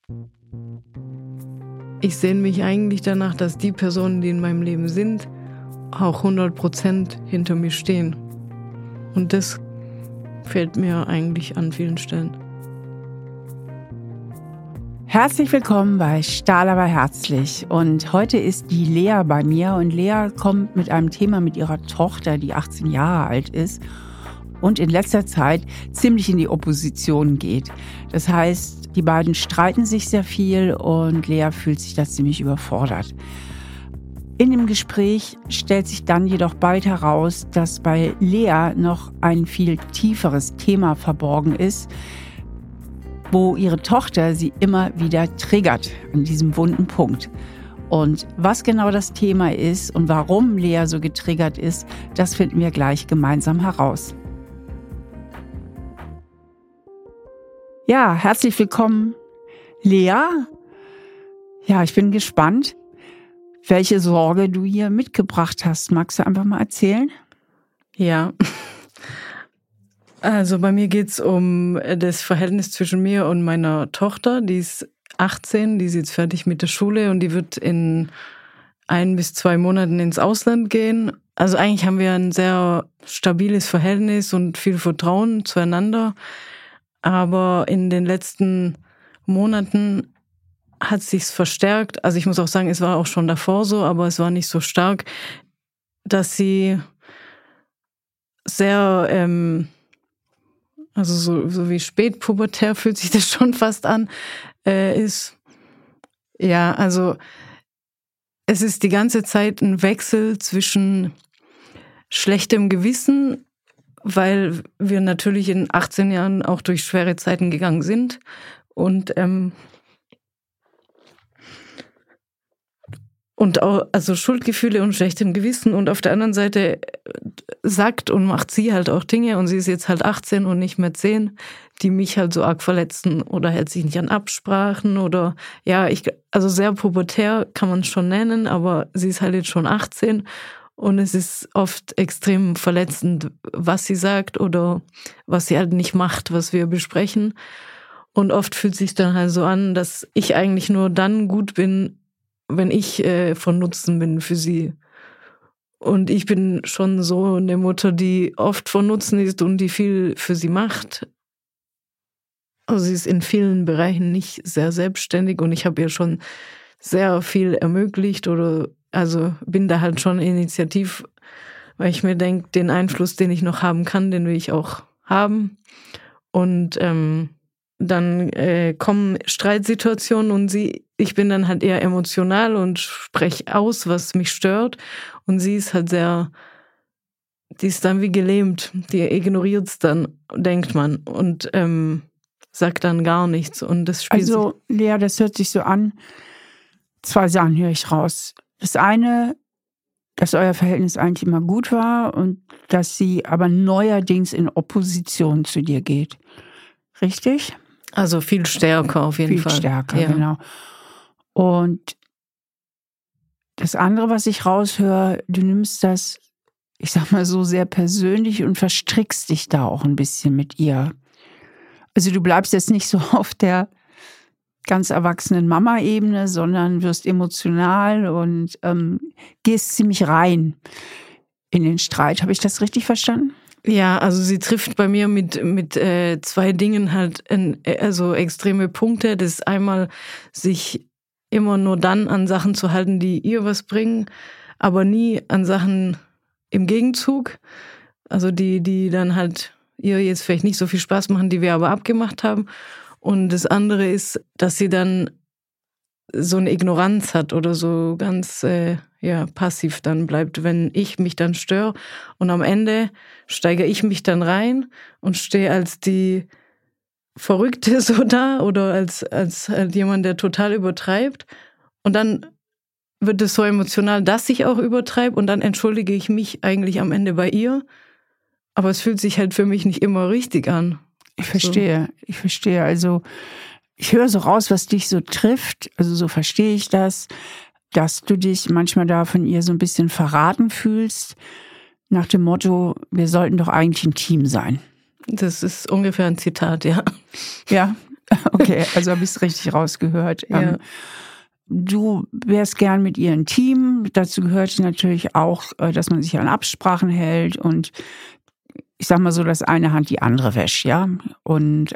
Ich sehne mich eigentlich danach, dass die Personen, die in meinem Leben sind, auch 100% hinter mir stehen. Und das fehlt mir eigentlich an vielen Stellen. Herzlich willkommen bei Stahl aber herzlich. Und heute ist die Lea bei mir. Und Lea kommt mit einem Thema mit ihrer Tochter, die 18 Jahre alt ist und in letzter Zeit ziemlich in die Opposition geht. Das heißt, die beiden streiten sich sehr viel und Lea fühlt sich da ziemlich überfordert. In dem Gespräch stellt sich dann jedoch bald heraus, dass bei Lea noch ein viel tieferes Thema verborgen ist, wo ihre Tochter sie immer wieder triggert an diesem wunden Punkt. Und was genau das Thema ist und warum Lea so getriggert ist, das finden wir gleich gemeinsam heraus. Ja, herzlich willkommen, Lea. Ja, ich bin gespannt, welche Sorge du hier mitgebracht hast. Magst du einfach mal erzählen? Ja, also bei mir geht's um das Verhältnis zwischen mir und meiner Tochter. Die ist 18, die ist jetzt fertig mit der Schule und die wird in 1 bis 2 Monaten ins Ausland gehen. Also eigentlich haben wir ein sehr stabiles Verhältnis und viel Vertrauen zueinander. Aber in den letzten Monaten hat sich's verstärkt. Also ich muss auch sagen, es war auch schon davor so, aber es war nicht so stark, dass sie sehr, also so wie spätpubertär fühlt sich das schon fast an, ist. Ja, also es ist die ganze Zeit ein Wechsel zwischen schlechtem Gewissen, weil wir natürlich in 18 Jahren auch durch schwere Zeiten gegangen sind und auch, also Schuldgefühle und schlechtem Gewissen, und auf der anderen Seite sagt und macht sie halt auch Dinge, und sie ist jetzt halt 18 und nicht mehr 10, die mich halt so arg verletzen, oder hält sich nicht an Absprachen oder ja, also sehr pubertär kann man es schon nennen, aber sie ist halt jetzt schon 18 und es ist oft extrem verletzend, was sie sagt oder was sie halt nicht macht, was wir besprechen. Und oft fühlt es sich dann halt so an, dass ich eigentlich nur dann gut bin, wenn ich von Nutzen bin für sie. Und ich bin schon so eine Mutter, die oft von Nutzen ist und die viel für sie macht. Also sie ist in vielen Bereichen nicht sehr selbstständig und ich habe ihr schon sehr viel ermöglicht oder also bin da halt schon initiativ, weil ich mir denke, den Einfluss, den ich noch haben kann, den will ich auch haben. Und dann kommen Streitsituationen und ich bin dann halt eher emotional und spreche aus, was mich stört. Und sie ist halt die ist dann wie gelähmt. Die ignoriert es dann, denkt man, und sagt dann gar nichts. Und das spielt Also, Lea, das hört sich so an. 2 Sachen höre ich raus. Das eine, dass euer Verhältnis eigentlich immer gut war und dass sie aber neuerdings in Opposition zu dir geht. Richtig? Also viel stärker auf jeden Fall. Viel stärker, ja. Genau. Und das andere, was ich raushöre, du nimmst das, ich sag mal so, sehr persönlich und verstrickst dich da auch ein bisschen mit ihr. Also du bleibst jetzt nicht so auf der ganz erwachsenen Mama-Ebene, sondern wirst emotional und gehst ziemlich rein in den Streit. Habe ich das richtig verstanden? Ja, also sie trifft bei mir mit 2 Dingen halt also extreme Punkte. Das ist einmal, sich immer nur dann an Sachen zu halten, die ihr was bringen, aber nie an Sachen im Gegenzug. Also die dann halt ihr jetzt vielleicht nicht so viel Spaß machen, die wir aber abgemacht haben. Und das andere ist, dass sie dann so eine Ignoranz hat oder so ganz passiv dann bleibt, wenn ich mich dann störe. Und am Ende steigere ich mich dann rein und stehe als die Verrückte so da oder als halt jemand, der total übertreibt. Und dann wird es so emotional, dass ich auch übertreibe, und dann entschuldige ich mich eigentlich am Ende bei ihr. Aber es fühlt sich halt für mich nicht immer richtig an. Ich verstehe. Also ich höre so raus, was dich so trifft. Also so verstehe ich das, dass du dich manchmal da von ihr so ein bisschen verraten fühlst. Nach dem Motto, wir sollten doch eigentlich ein Team sein. Das ist ungefähr ein Zitat, ja. Ja, Okay, also habe ich es richtig rausgehört. Ja. Du wärst gern mit ihr ein Team. Dazu gehört natürlich auch, dass man sich an Absprachen hält und ich sag mal so, dass eine Hand die andere wäscht, ja. Und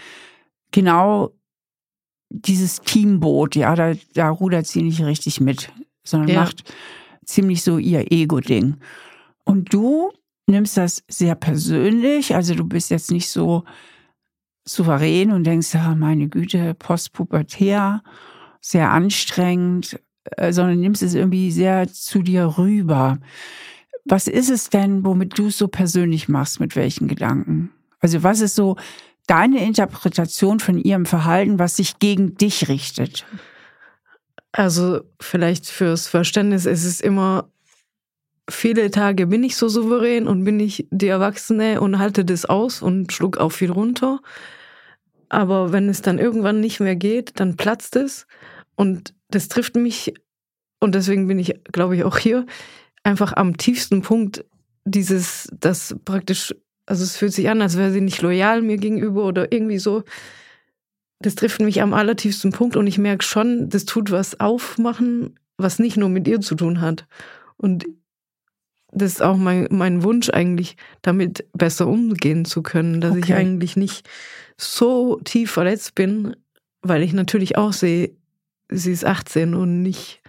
genau dieses Teamboot, ja, da rudert sie nicht richtig mit, sondern macht ziemlich so ihr Ego-Ding. Und du nimmst das sehr persönlich, also du bist jetzt nicht so souverän und denkst, ja, meine Güte, postpubertär, sehr anstrengend, sondern nimmst es irgendwie sehr zu dir rüber. Was ist es denn, womit du es so persönlich machst, mit welchen Gedanken? Also was ist so deine Interpretation von ihrem Verhalten, was sich gegen dich richtet? Also vielleicht fürs Verständnis, es ist immer, viele Tage bin ich so souverän und bin ich die Erwachsene und halte das aus und schluck auch viel runter. Aber wenn es dann irgendwann nicht mehr geht, dann platzt es und das trifft mich und deswegen bin ich, glaube ich, auch hier einfach am tiefsten Punkt das praktisch, also es fühlt sich an, als wäre sie nicht loyal mir gegenüber oder irgendwie so. Das trifft mich am allertiefsten Punkt und ich merke schon, das tut was aufmachen, was nicht nur mit ihr zu tun hat. Und das ist auch mein Wunsch eigentlich, damit besser umgehen zu können, dass ich eigentlich nicht so tief verletzt bin, weil ich natürlich auch sehe, sie ist 18 und nicht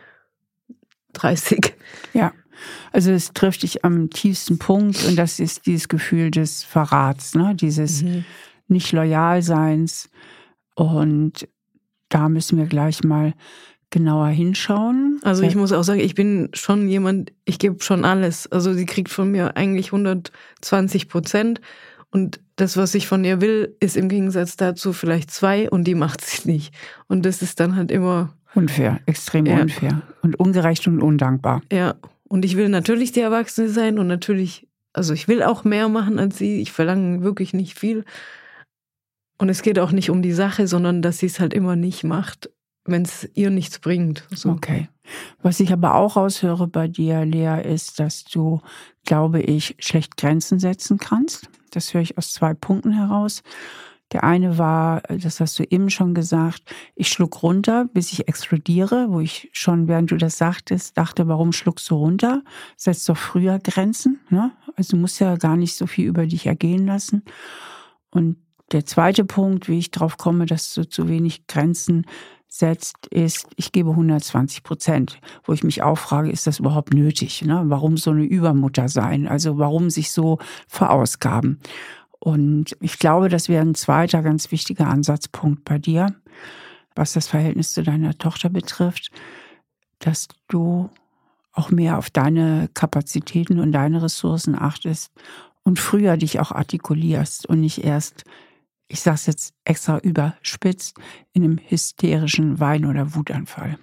30. Ja, also es trifft dich am tiefsten Punkt und das ist dieses Gefühl des Verrats, ne? Dieses nicht Loyalseins. Und da müssen wir gleich mal genauer hinschauen. Also ich muss auch sagen, ich bin schon jemand, ich gebe schon alles. Also sie kriegt von mir eigentlich 120%. Und das, was ich von ihr will, ist im Gegensatz dazu vielleicht 2 und die macht sie nicht. Und das ist dann halt immer unfair, extrem unfair und ungerecht und undankbar. Ja, und ich will natürlich die Erwachsene sein und natürlich, also ich will auch mehr machen als sie. Ich verlange wirklich nicht viel. Und es geht auch nicht um die Sache, sondern dass sie es halt immer nicht macht, wenn es ihr nichts bringt. So. Okay. Was ich aber auch raushöre bei dir, Lea, ist, dass du, glaube ich, schlecht Grenzen setzen kannst. Das höre ich aus 2 Punkten heraus. Der eine war, das hast du eben schon gesagt, ich schluck runter, bis ich explodiere, wo ich schon, während du das sagtest, dachte, warum schluckst du runter? Setz doch früher Grenzen, ne? Also du musst ja gar nicht so viel über dich ergehen lassen. Und der zweite Punkt, wie ich drauf komme, dass du zu wenig Grenzen setzt, ist, ich gebe 120%, wo ich mich auch frage, ist das überhaupt nötig? Ne? Warum so eine Übermutter sein? Also warum sich so verausgaben? Und ich glaube, das wäre ein zweiter ganz wichtiger Ansatzpunkt bei dir, was das Verhältnis zu deiner Tochter betrifft, dass du auch mehr auf deine Kapazitäten und deine Ressourcen achtest und früher dich auch artikulierst und nicht erst, ich sage es jetzt extra überspitzt, in einem hysterischen Wein- oder Wutanfall.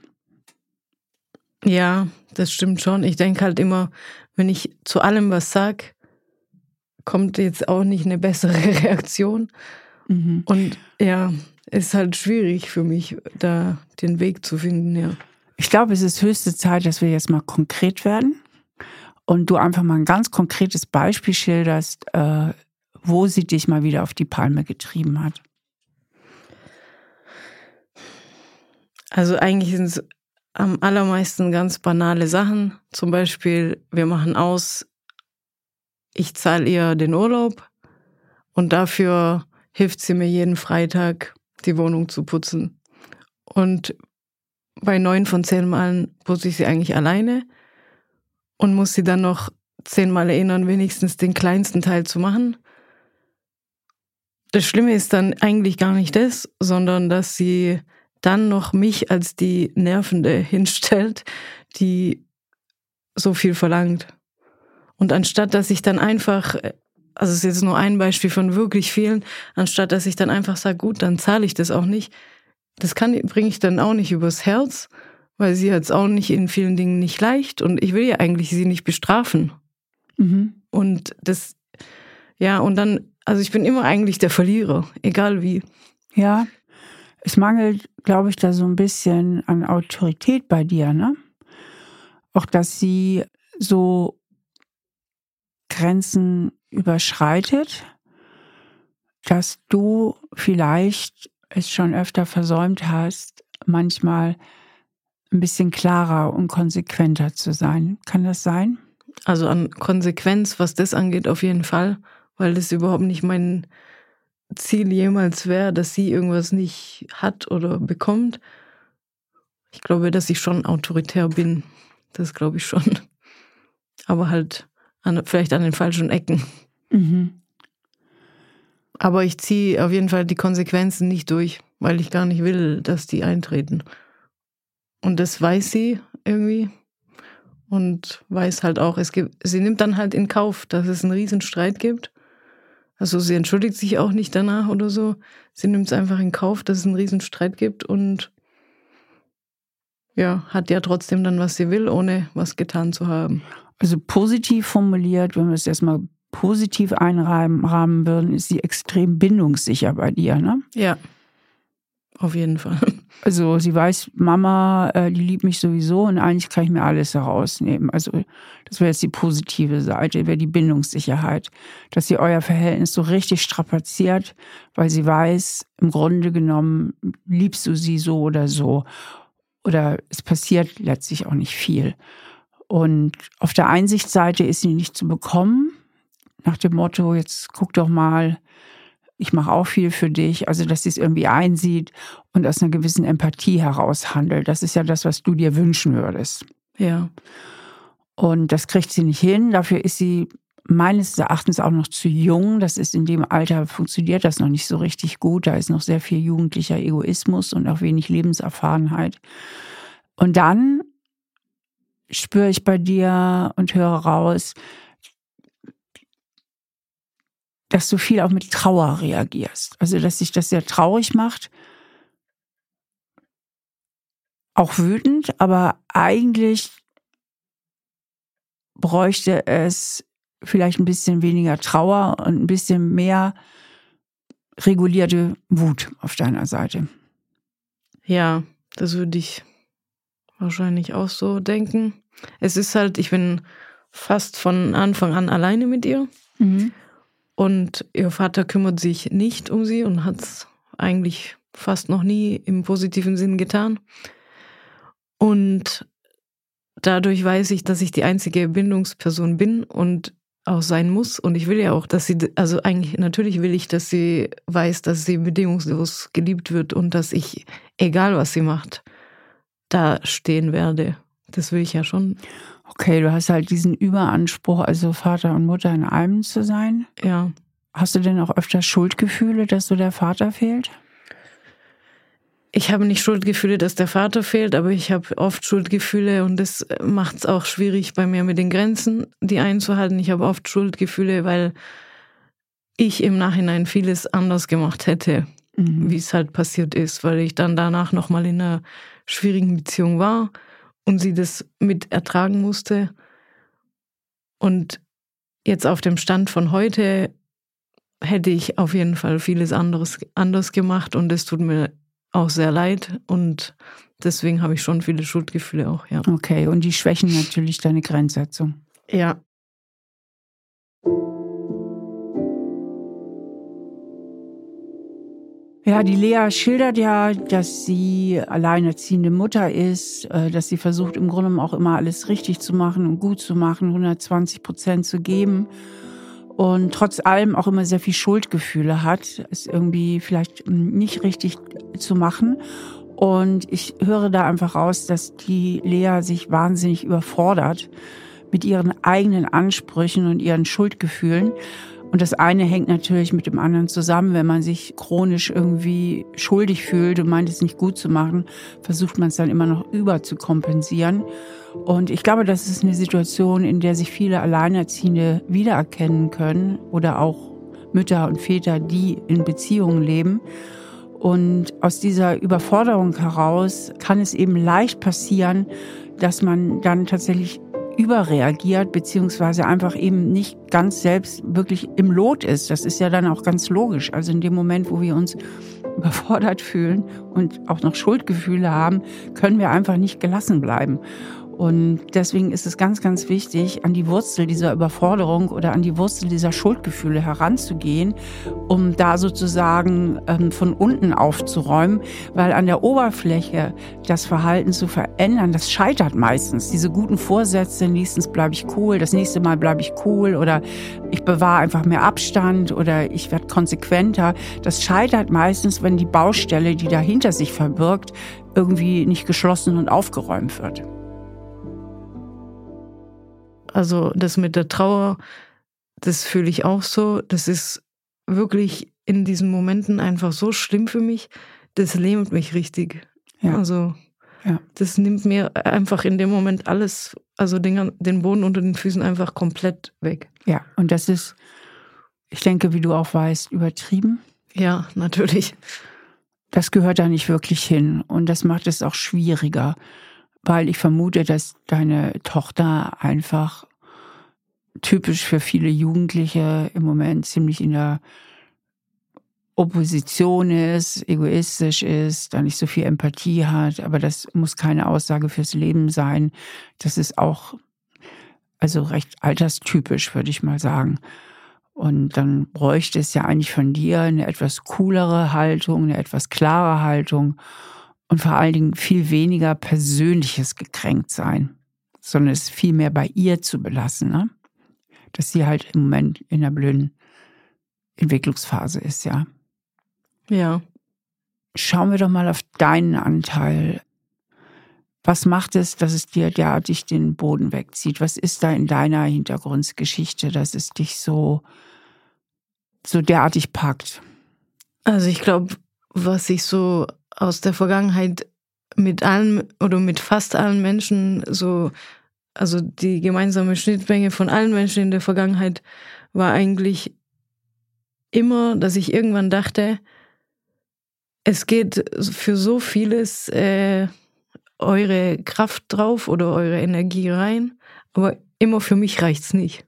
Ja, das stimmt schon. Ich denke halt immer, wenn ich zu allem was sage, kommt jetzt auch nicht eine bessere Reaktion. Mhm. Und ja, ist halt schwierig für mich, da den Weg zu finden, ja. Ich glaube, es ist höchste Zeit, dass wir jetzt mal konkret werden und du einfach mal ein ganz konkretes Beispiel schilderst, wo sie dich mal wieder auf die Palme getrieben hat. Also eigentlich sind es am allermeisten ganz banale Sachen. Zum Beispiel, wir machen aus, ich zahle ihr den Urlaub und dafür hilft sie mir jeden Freitag, die Wohnung zu putzen. Und bei 9 von 10 Malen putze ich sie eigentlich alleine und muss sie dann noch 10 Mal erinnern, wenigstens den kleinsten Teil zu machen. Das Schlimme ist dann eigentlich gar nicht das, sondern dass sie dann noch mich als die Nervende hinstellt, die so viel verlangt. Und anstatt, dass ich dann einfach, also es ist jetzt nur ein Beispiel von wirklich vielen, anstatt, dass ich dann einfach sage, gut, dann zahle ich das auch nicht, das bringe ich dann auch nicht übers Herz, weil sie hat es auch nicht in vielen Dingen nicht leicht und ich will ja eigentlich sie nicht bestrafen. Mhm. Und das, ja, und dann, also ich bin immer eigentlich der Verlierer, egal wie. Ja, es mangelt, glaube ich, da so ein bisschen an Autorität bei dir, ne? Auch, dass sie so Grenzen überschreitet, dass du vielleicht es schon öfter versäumt hast, manchmal ein bisschen klarer und konsequenter zu sein. Kann das sein? Also an Konsequenz, was das angeht, auf jeden Fall, weil das überhaupt nicht mein Ziel jemals wäre, dass sie irgendwas nicht hat oder bekommt. Ich glaube, dass ich schon autoritär bin. Das glaube ich schon. Aber halt vielleicht an den falschen Ecken. Mhm. Aber ich ziehe auf jeden Fall die Konsequenzen nicht durch, weil ich gar nicht will, dass die eintreten. Und das weiß sie irgendwie. Und weiß halt auch, sie nimmt dann halt in Kauf, dass es einen riesen Streit gibt. Also sie entschuldigt sich auch nicht danach oder so. Sie nimmt es einfach in Kauf, dass es einen riesen Streit gibt und ja, hat ja trotzdem dann, was sie will, ohne was getan zu haben. Also positiv formuliert, wenn wir es erstmal positiv einrahmen würden, ist sie extrem bindungssicher bei dir, ne? Ja, auf jeden Fall. Also sie weiß, Mama, die liebt mich sowieso und eigentlich kann ich mir alles herausnehmen. Also das wäre jetzt die positive Seite, wäre die Bindungssicherheit, dass sie euer Verhältnis so richtig strapaziert, weil sie weiß, im Grunde genommen liebst du sie so oder so. Oder es passiert letztlich auch nicht viel. Und auf der Einsichtsseite ist sie nicht zu bekommen, nach dem Motto, jetzt guck doch mal, ich mache auch viel für dich, also dass sie es irgendwie einsieht und aus einer gewissen Empathie heraus handelt. Das ist ja das, was du dir wünschen würdest. Ja. Und das kriegt sie nicht hin. Dafür ist sie meines Erachtens auch noch zu jung. Das ist in dem Alter, funktioniert das noch nicht so richtig gut. Da ist noch sehr viel jugendlicher Egoismus und auch wenig Lebenserfahrenheit. Und dann spüre ich bei dir und höre raus, dass du viel auch mit Trauer reagierst. Also, dass sich das sehr traurig macht. Auch wütend, aber eigentlich bräuchte es vielleicht ein bisschen weniger Trauer und ein bisschen mehr regulierte Wut auf deiner Seite. Ja, das würde ich wahrscheinlich auch so denken. Es ist halt, ich bin fast von Anfang an alleine mit ihr. Mhm. Und ihr Vater kümmert sich nicht um sie und hat es eigentlich fast noch nie im positiven Sinn getan. Und dadurch weiß ich, dass ich die einzige Bindungsperson bin und auch sein muss. Und ich will ja auch, dass sie, also eigentlich, natürlich will ich, dass sie weiß, dass sie bedingungslos geliebt wird und dass ich, egal was sie macht, da stehen werde. Das will ich ja schon. Okay, du hast halt diesen Überanspruch, also Vater und Mutter in einem zu sein. Ja. Hast du denn auch öfter Schuldgefühle, dass so der Vater fehlt? Ich habe nicht Schuldgefühle, dass der Vater fehlt, aber ich habe oft Schuldgefühle und das macht es auch schwierig bei mir mit den Grenzen, die einzuhalten. Ich habe oft Schuldgefühle, weil ich im Nachhinein vieles anders gemacht hätte, wie es halt passiert ist, weil ich dann danach nochmal in einer schwierigen Beziehung war und sie das mit ertragen musste. Und jetzt auf dem Stand von heute hätte ich auf jeden Fall vieles anders gemacht und es tut mir auch sehr leid und deswegen habe ich schon viele Schuldgefühle auch, ja. Okay, und die schwächen natürlich deine Grenzsetzung. Ja. Ja, die Lea schildert ja, dass sie alleinerziehende Mutter ist, dass sie versucht, im Grunde genommen auch immer alles richtig zu machen und gut zu machen, 120% zu geben und trotz allem auch immer sehr viel Schuldgefühle hat, es irgendwie vielleicht nicht richtig zu machen. Und ich höre da einfach raus, dass die Lea sich wahnsinnig überfordert mit ihren eigenen Ansprüchen und ihren Schuldgefühlen. Und das eine hängt natürlich mit dem anderen zusammen. Wenn man sich chronisch irgendwie schuldig fühlt und meint, es nicht gut zu machen, versucht man es dann immer noch überzukompensieren. Und ich glaube, das ist eine Situation, in der sich viele Alleinerziehende wiedererkennen können oder auch Mütter und Väter, die in Beziehungen leben. Und aus dieser Überforderung heraus kann es eben leicht passieren, dass man dann tatsächlich überreagiert, beziehungsweise einfach eben nicht ganz selbst wirklich im Lot ist. Das ist ja dann auch ganz logisch. Also in dem Moment, wo wir uns überfordert fühlen und auch noch Schuldgefühle haben, können wir einfach nicht gelassen bleiben. Und deswegen ist es ganz, ganz wichtig, an die Wurzel dieser Überforderung oder an die Wurzel dieser Schuldgefühle heranzugehen, um da sozusagen von unten aufzuräumen, weil an der Oberfläche das Verhalten zu verändern, das scheitert meistens. Diese guten Vorsätze, nächstens bleibe ich cool, das nächste Mal bleibe ich cool oder ich bewahre einfach mehr Abstand oder ich werde konsequenter. Das scheitert meistens, wenn die Baustelle, die dahinter sich verbirgt, irgendwie nicht geschlossen und aufgeräumt wird. Also das mit der Trauer, das fühle ich auch so. Das ist wirklich in diesen Momenten einfach so schlimm für mich. Das lähmt mich richtig. Ja. Also das nimmt mir einfach in dem Moment alles, also den Boden unter den Füßen einfach komplett weg. Ja, und das ist, ich denke, wie du auch weißt, übertrieben. Ja, natürlich. Das gehört da nicht wirklich hin. Und das macht es auch schwieriger. Weil ich vermute, dass deine Tochter einfach typisch für viele Jugendliche im Moment ziemlich in der Opposition ist, egoistisch ist, da nicht so viel Empathie hat. Aber das muss keine Aussage fürs Leben sein. Das ist auch also recht alterstypisch, würde ich mal sagen. Und dann bräuchte es ja eigentlich von dir eine etwas coolere Haltung, eine etwas klare Haltung. Und vor allen Dingen viel weniger persönliches Gekränktsein, sondern es viel mehr bei ihr zu belassen, ne? Dass sie halt im Moment in einer blöden Entwicklungsphase ist, ja. Ja. Schauen wir doch mal auf deinen Anteil. Was macht es, dass es dir derartig den Boden wegzieht? Was ist da in deiner Hintergrundgeschichte, dass es dich so derartig packt? Also ich glaube, was ich so aus der Vergangenheit mit allen oder mit fast allen Menschen so, also die gemeinsame Schnittmenge von allen Menschen in der Vergangenheit war eigentlich immer, dass ich irgendwann dachte, es geht für so vieles eure Kraft drauf oder eure Energie rein, aber immer für mich reicht's nicht.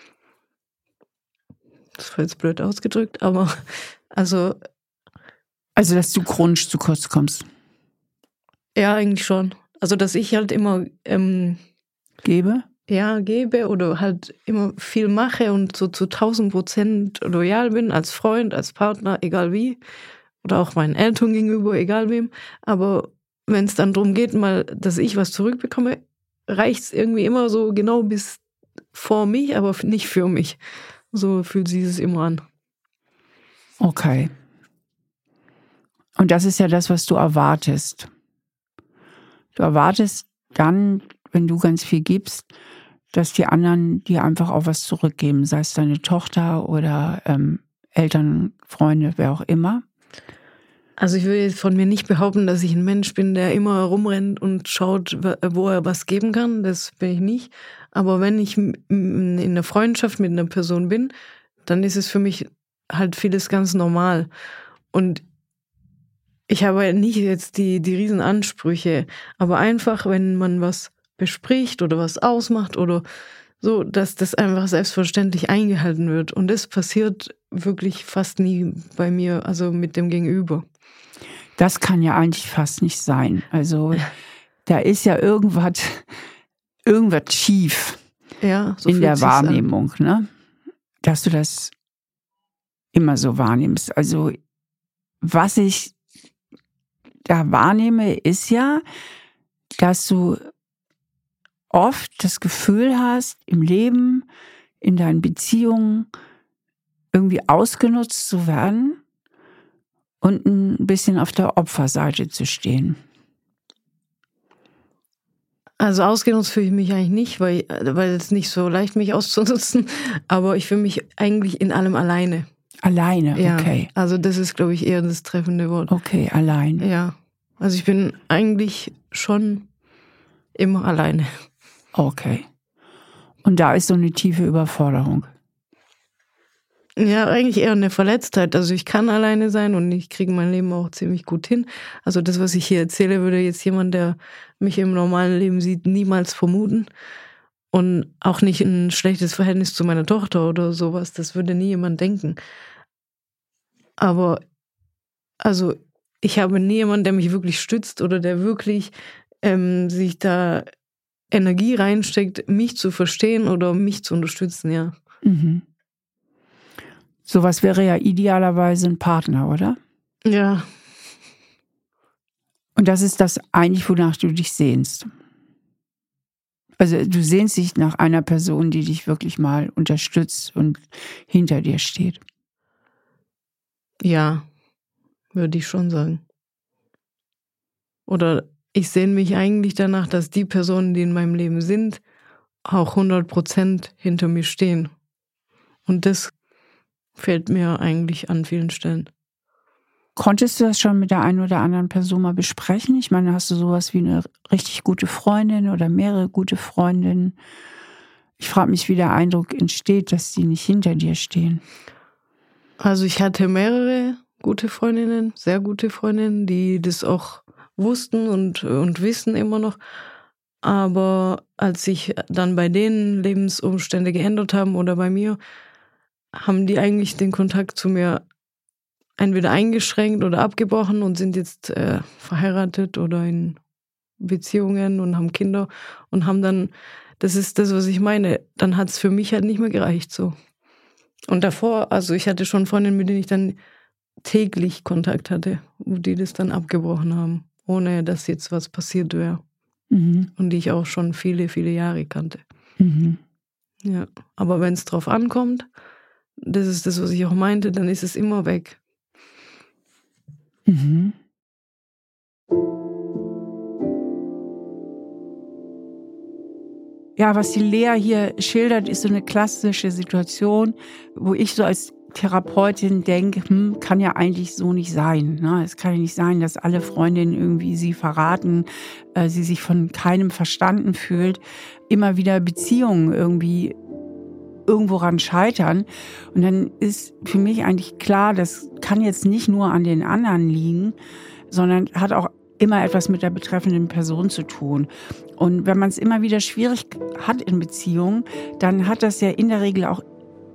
Das war jetzt blöd ausgedrückt, aber also dass du chronisch zu kurz kommst. Ja, eigentlich schon. Also, dass ich halt immer Gebe? Ja, gebe oder halt immer viel mache und so zu 1000% loyal bin, als Freund, als Partner, egal wie. Oder auch meinen Eltern gegenüber, egal wem. Aber wenn es dann darum geht, mal, dass ich was zurückbekomme, reicht es irgendwie immer so genau bis vor mich, aber nicht für mich. So fühlt sich es immer an. Okay. Und das ist ja das, was du erwartest. Du erwartest dann, wenn du ganz viel gibst, dass die anderen dir einfach auch was zurückgeben, sei es deine Tochter oder Eltern, Freunde, wer auch immer. Also ich würde jetzt von mir nicht behaupten, dass ich ein Mensch bin, der immer rumrennt und schaut, wo er was geben kann. Das bin ich nicht. Aber wenn ich in einer Freundschaft mit einer Person bin, dann ist es für mich halt vieles ganz normal. Und ich habe nicht jetzt die riesen Ansprüche, aber einfach, wenn man was bespricht oder was ausmacht oder so, dass das einfach selbstverständlich eingehalten wird. Und das passiert wirklich fast nie bei mir, also mit dem Gegenüber. Das kann ja eigentlich fast nicht sein. Also da ist ja irgendwas schief so in der Wahrnehmung, ne? Dass du das immer so wahrnimmst. Also was ich da wahrnehme, ist ja, dass du oft das Gefühl hast, im Leben, in deinen Beziehungen irgendwie ausgenutzt zu werden und ein bisschen auf der Opferseite zu stehen. Also ausgenutzt fühle ich mich eigentlich nicht, weil es nicht so leicht mich auszunutzen, aber ich fühle mich eigentlich in allem alleine. Alleine, okay. Ja, also das ist, glaube ich, eher das treffende Wort. Okay, alleine. Ja, also ich bin eigentlich schon immer alleine. Okay. Und da ist so eine tiefe Überforderung. Ja, eigentlich eher eine Verletztheit. Also ich kann alleine sein und ich kriege mein Leben auch ziemlich gut hin. Also das, was ich hier erzähle, würde jetzt jemand, der mich im normalen Leben sieht, niemals vermuten. Und auch nicht ein schlechtes Verhältnis zu meiner Tochter oder sowas. Das würde nie jemand denken. Aber also ich habe nie jemanden, der mich wirklich stützt oder der wirklich sich da Energie reinsteckt, mich zu verstehen oder mich zu unterstützen, ja. Mhm. Sowas wäre ja idealerweise ein Partner, oder? Ja. Und das ist das eigentlich, wonach du dich sehnst. Also du sehnst dich nach einer Person, die dich wirklich mal unterstützt und hinter dir steht. Ja, würde ich schon sagen. Oder ich sehne mich eigentlich danach, dass die Personen, die in meinem Leben sind, auch 100% hinter mir stehen. Und das fehlt mir eigentlich an vielen Stellen. Konntest du das schon mit der einen oder anderen Person mal besprechen? Ich meine, hast du sowas wie eine richtig gute Freundin oder mehrere gute Freundinnen? Ich frage mich, wie der Eindruck entsteht, dass die nicht hinter dir stehen. Also ich hatte mehrere gute Freundinnen, sehr gute Freundinnen, die das auch wussten und wissen immer noch. Aber als sich dann bei denen Lebensumstände geändert haben oder bei mir, haben die eigentlich den Kontakt zu mir entweder eingeschränkt oder abgebrochen und sind jetzt verheiratet oder in Beziehungen und haben Kinder und haben dann, das ist das, was ich meine, dann hat es für mich halt nicht mehr gereicht so. Und davor, also ich hatte schon Freundinnen, mit denen ich dann täglich Kontakt hatte, wo die das dann abgebrochen haben, ohne dass jetzt was passiert wäre. Mhm. Und die ich auch schon viele, viele Jahre kannte. Mhm. Ja, aber wenn es drauf ankommt, das ist das, was ich auch meinte, dann ist es immer weg. Mhm. Ja, was die Lea hier schildert, ist so eine klassische Situation, wo ich so als Therapeutin denke, kann ja eigentlich so nicht sein. Ne? Es kann ja nicht sein, dass alle Freundinnen irgendwie sie verraten, sie sich von keinem verstanden fühlt, immer wieder Beziehungen irgendwie irgendworan scheitern. Und dann ist für mich eigentlich klar, das kann jetzt nicht nur an den anderen liegen, sondern hat auch immer etwas mit der betreffenden Person zu tun. Und wenn man es immer wieder schwierig hat in Beziehungen, dann hat das ja in der Regel auch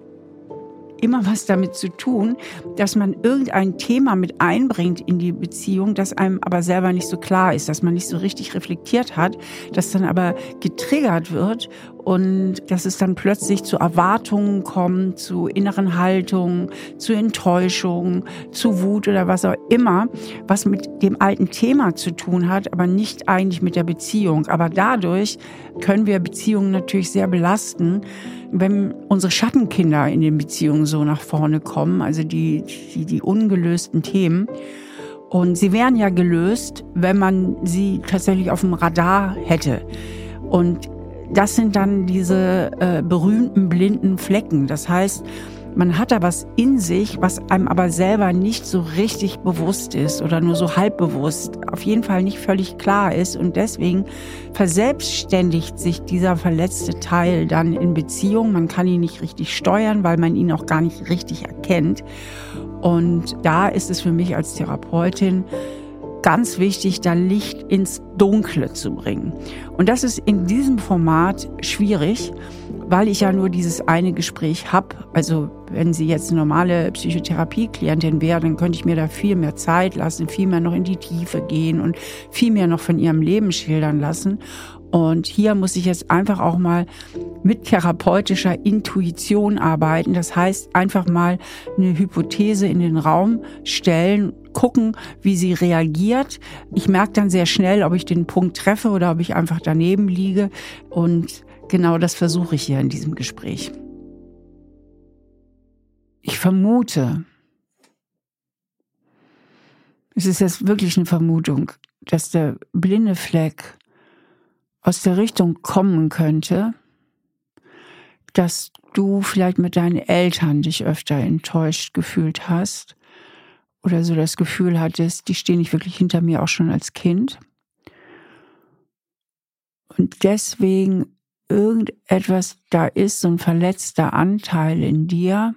immer was damit zu tun, dass man irgendein Thema mit einbringt in die Beziehung, das einem aber selber nicht so klar ist, dass man nicht so richtig reflektiert hat, das dann aber getriggert wird und dass es dann plötzlich zu Erwartungen kommt, zu inneren Haltungen, zu Enttäuschung, zu Wut oder was auch immer, was mit dem alten Thema zu tun hat, aber nicht eigentlich mit der Beziehung. Aber dadurch können wir Beziehungen natürlich sehr belasten, wenn unsere Schattenkinder in den Beziehungen so nach vorne kommen, also die ungelösten Themen. Und sie wären ja gelöst, wenn man sie tatsächlich auf dem Radar hätte. Und das sind dann diese berühmten blinden Flecken. Das heißt, man hat da was in sich, was einem aber selber nicht so richtig bewusst ist oder nur so halb bewusst, auf jeden Fall nicht völlig klar ist. Und deswegen verselbstständigt sich dieser verletzte Teil dann in Beziehung. Man kann ihn nicht richtig steuern, weil man ihn auch gar nicht richtig erkennt. Und da ist es für mich als Therapeutin ganz wichtig, da Licht ins Dunkle zu bringen. Und das ist in diesem Format schwierig, weil ich ja nur dieses eine Gespräch habe. Also wenn sie jetzt eine normale Psychotherapie-Klientin wäre, dann könnte ich mir da viel mehr Zeit lassen, viel mehr noch in die Tiefe gehen und viel mehr noch von ihrem Leben schildern lassen. Und hier muss ich jetzt einfach auch mal mit therapeutischer Intuition arbeiten. Das heißt, einfach mal eine Hypothese in den Raum stellen, gucken, wie sie reagiert. Ich merke dann sehr schnell, ob ich den Punkt treffe oder ob ich einfach daneben liege. Und genau das versuche ich hier in diesem Gespräch. Ich vermute, es ist jetzt wirklich eine Vermutung, dass der blinde Fleck aus der Richtung kommen könnte, dass du vielleicht mit deinen Eltern dich öfter enttäuscht gefühlt hast oder so das Gefühl hattest, die stehen nicht wirklich hinter mir, auch schon als Kind. Und deswegen irgendetwas da ist, so ein verletzter Anteil in dir,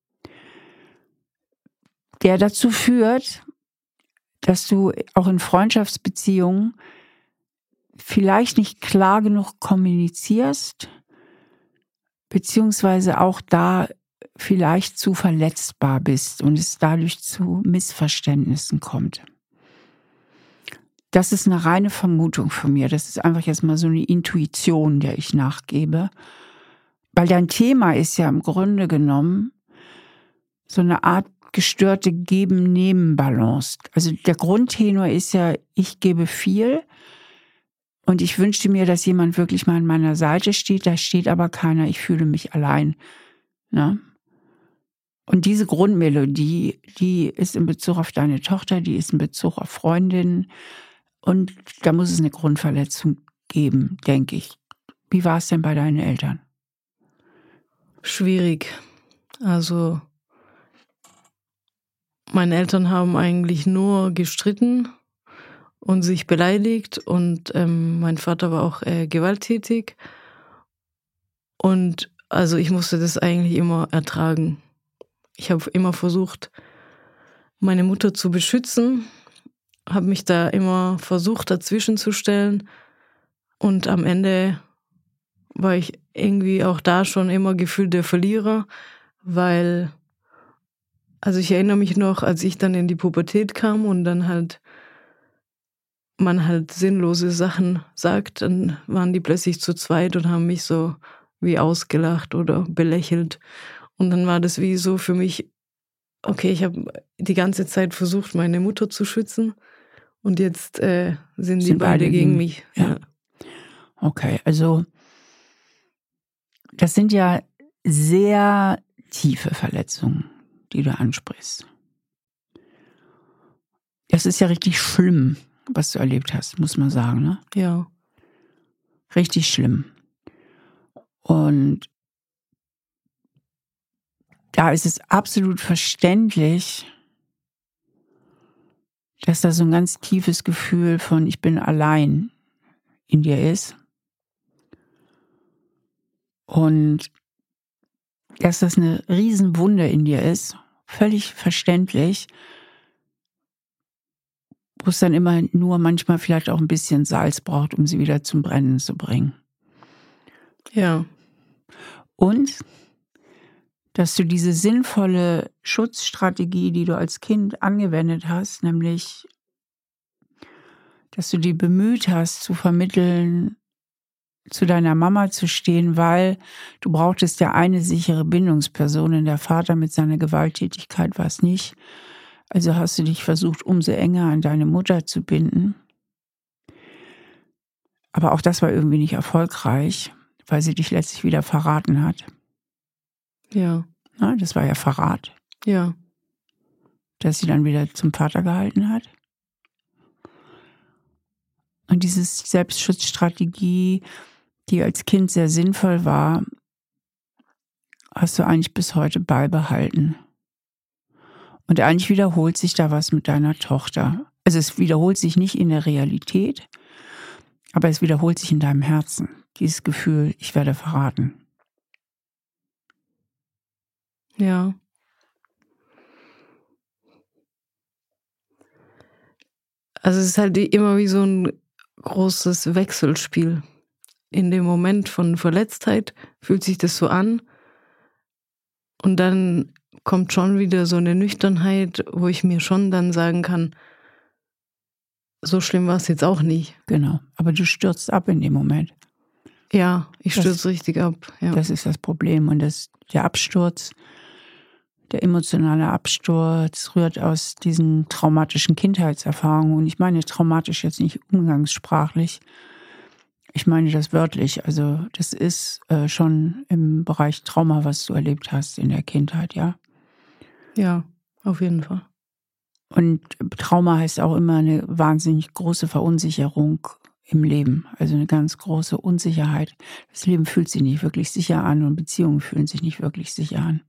der dazu führt, dass du auch in Freundschaftsbeziehungen vielleicht nicht klar genug kommunizierst, beziehungsweise auch da vielleicht zu verletzbar bist und es dadurch zu Missverständnissen kommt. Das ist eine reine Vermutung von mir. Das ist einfach jetzt mal so eine Intuition, der ich nachgebe. Weil dein Thema ist ja im Grunde genommen so eine Art gestörte Geben-Nehmen-Balance. Also der Grundtenor ist ja, ich gebe viel und ich wünschte mir, dass jemand wirklich mal an meiner Seite steht. Da steht aber keiner, ich fühle mich allein. Ne? Und diese Grundmelodie, die ist in Bezug auf deine Tochter, die ist in Bezug auf Freundinnen. Und da muss es eine Grundverletzung geben, denke ich. Wie war es denn bei deinen Eltern? Schwierig. Also meine Eltern haben eigentlich nur gestritten und sich beleidigt und mein Vater war auch gewalttätig. Und also ich musste das eigentlich immer ertragen. Ich habe immer versucht, meine Mutter zu beschützen, habe mich da immer versucht, dazwischen zu stellen. Und am Ende war ich irgendwie auch da schon immer gefühlt der Verlierer, weil, also ich erinnere mich noch, als ich dann in die Pubertät kam und dann halt man halt sinnlose Sachen sagt, dann waren die plötzlich zu zweit und haben mich so wie ausgelacht oder belächelt. Und dann war das wie so für mich, okay, ich habe die ganze Zeit versucht, meine Mutter zu schützen und jetzt sind die beide gegen mich. Ja. Okay, also das sind ja sehr tiefe Verletzungen, die du ansprichst. Das ist ja richtig schlimm, was du erlebt hast, muss man sagen, ne? Ja. Richtig schlimm. Und da ist es absolut verständlich, dass da so ein ganz tiefes Gefühl von ich bin allein in dir ist. Und dass das eine Riesenwunde in dir ist, völlig verständlich, wo es dann immer nur manchmal vielleicht auch ein bisschen Salz braucht, um sie wieder zum Brennen zu bringen. Ja. Und dass du diese sinnvolle Schutzstrategie, die du als Kind angewendet hast, nämlich, dass du die bemüht hast, zu vermitteln, zu deiner Mama zu stehen, weil du brauchtest ja eine sichere Bindungsperson, und der Vater mit seiner Gewalttätigkeit war es nicht. Also hast du dich versucht, umso enger an deine Mutter zu binden. Aber auch das war irgendwie nicht erfolgreich, weil sie dich letztlich wieder verraten hat. Ja. Na, das war ja Verrat. Ja. Dass sie dann wieder zum Vater gehalten hat. Und diese Selbstschutzstrategie, die als Kind sehr sinnvoll war, hast du eigentlich bis heute beibehalten. Und eigentlich wiederholt sich da was mit deiner Tochter. Also es wiederholt sich nicht in der Realität, aber es wiederholt sich in deinem Herzen. Dieses Gefühl, ich werde verraten. Ja. Also es ist halt immer wie so ein großes Wechselspiel. In dem Moment von Verletztheit fühlt sich das so an und dann kommt schon wieder so eine Nüchternheit, wo ich mir schon dann sagen kann, so schlimm war es jetzt auch nicht. Genau, aber du stürzt ab in dem Moment. Ja, ich stürze richtig ab. Ja. Das ist das Problem. Und der Absturz, der emotionale Absturz rührt aus diesen traumatischen Kindheitserfahrungen. Und ich meine traumatisch jetzt nicht umgangssprachlich. Ich meine das wörtlich. Also das ist schon im Bereich Trauma, was du erlebt hast in der Kindheit, ja? Ja, auf jeden Fall. Und Trauma heißt auch immer eine wahnsinnig große Verunsicherung im Leben. Also eine ganz große Unsicherheit. Das Leben fühlt sich nicht wirklich sicher an und Beziehungen fühlen sich nicht wirklich sicher an.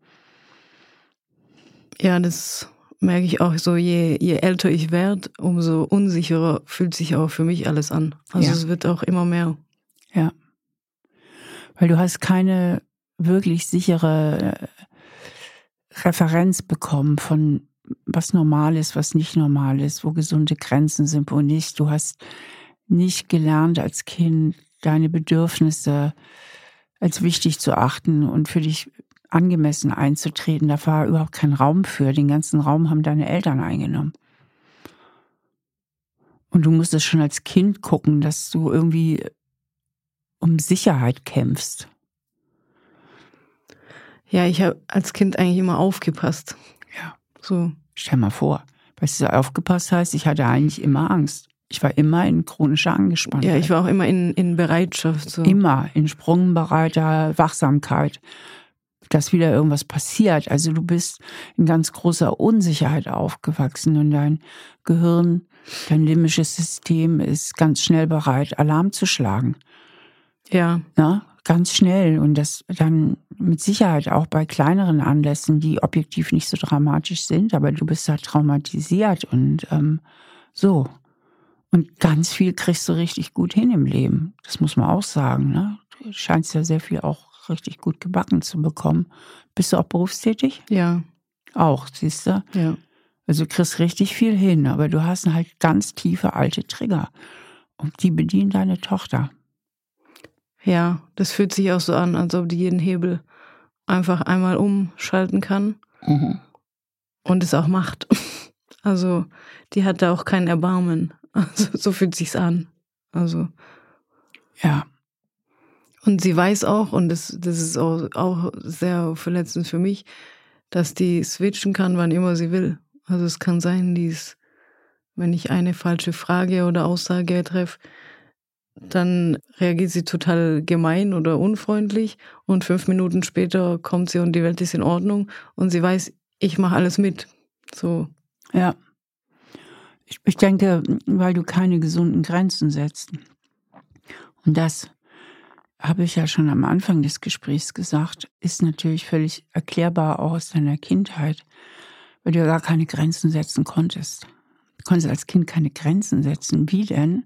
Ja, das merke ich auch so, je älter ich werde, umso unsicherer fühlt sich auch für mich alles an. Also Ja. Es wird auch immer mehr. Ja. Weil du hast keine wirklich sichere Referenz bekommen von was normal ist, was nicht normal ist, wo gesunde Grenzen sind, wo nicht. Du hast nicht gelernt als Kind, deine Bedürfnisse als wichtig zu achten und für dich angemessen einzutreten. Da war überhaupt kein Raum für. Den ganzen Raum haben deine Eltern eingenommen. Und du musstest schon als Kind gucken, dass du irgendwie um Sicherheit kämpfst. Ja, ich habe als Kind eigentlich immer aufgepasst. Ja. So. Stell mal vor, was du aufgepasst heißt, ich hatte eigentlich immer Angst. Ich war immer in chronischer Angespanntheit. Ja, ich war auch immer in Bereitschaft. So. Immer in sprungbereiter Wachsamkeit, dass wieder irgendwas passiert. Also du bist in ganz großer Unsicherheit aufgewachsen und dein Gehirn, dein limbisches System ist ganz schnell bereit, Alarm zu schlagen. Ja. Na, ganz schnell. Und das dann mit Sicherheit auch bei kleineren Anlässen, die objektiv nicht so dramatisch sind, aber du bist da traumatisiert und so. Und ganz viel kriegst du richtig gut hin im Leben. Das muss man auch sagen. Ne? Du scheinst ja sehr viel auch richtig gut gebacken zu bekommen. Bist du auch berufstätig? Ja. Auch, siehst du? Ja. Also du kriegst richtig viel hin, aber du hast halt ganz tiefe alte Trigger. Und die bedienen deine Tochter. Ja, das fühlt sich auch so an, als ob die jeden Hebel einfach einmal umschalten kann und es auch macht. Also die hat da auch kein Erbarmen. Also so fühlt sich's an. Also ja. Und sie weiß auch, und das ist auch sehr verletzend für mich, dass die switchen kann, wann immer sie will. Also es kann sein, wenn ich eine falsche Frage oder Aussage treffe, dann reagiert sie total gemein oder unfreundlich und 5 Minuten später kommt sie und die Welt ist in Ordnung und sie weiß, ich mache alles mit. So. Ja. Ich denke, weil du keine gesunden Grenzen setzt. Und das habe ich ja schon am Anfang des Gesprächs gesagt, ist natürlich völlig erklärbar auch aus deiner Kindheit, weil du ja gar keine Grenzen setzen konntest. Du konntest als Kind keine Grenzen setzen. Wie denn?